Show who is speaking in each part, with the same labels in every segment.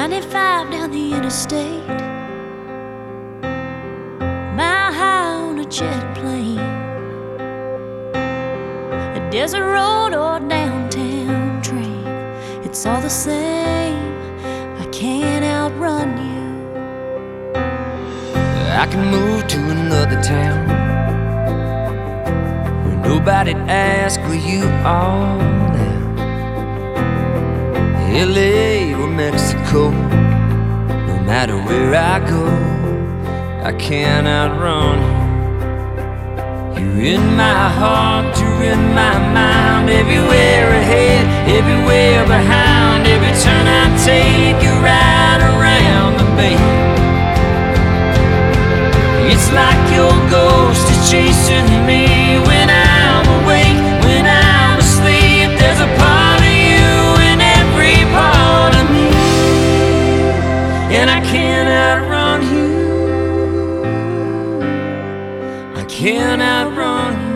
Speaker 1: 95 down the interstate, mile high on a jet plane, a desert road or downtown train. It's all the same, I can't outrun you.
Speaker 2: I can move to another town where nobody'd ask where you are now. LA or Mexico, no matter where I go, I can't outrun you. You're in my heart, you're in my mind, everywhere ahead, everywhere behind. Every turn I take, you're right around the bend. It's like your ghost is chasing me when I'm awake, when I'm asleep. There's a part of you in every part of me, and I can't outrun you. I can't outrun you.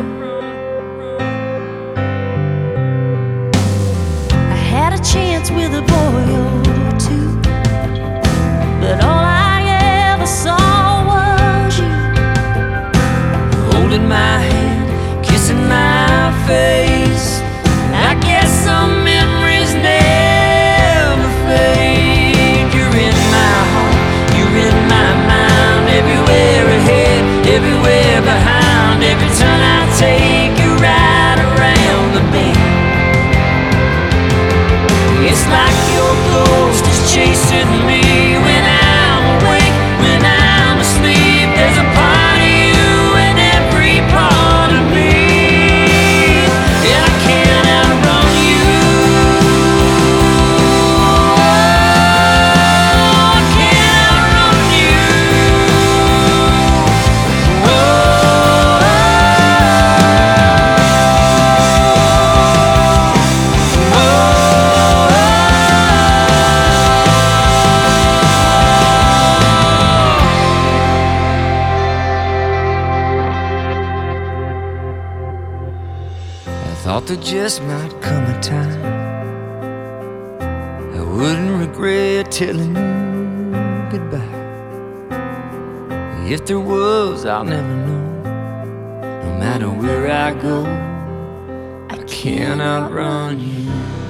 Speaker 1: I had a chance with a boy or two, but all I ever saw was you
Speaker 2: holding my hand, kissing my face. I guess some memories never fade. You're in my heart, you're in my mind, everywhere ahead, everywhere behind. Every turn I take, you're right around the bend. It's like your ghost is chasing me when I'm awake, when I'm asleep. There's a part of you in every part of me, and I can't outrun you. I can't outrun you. I thought there just might come a time I wouldn't regret telling you goodbye. If there was, I'll never know. No matter where I go, I can't outrun you.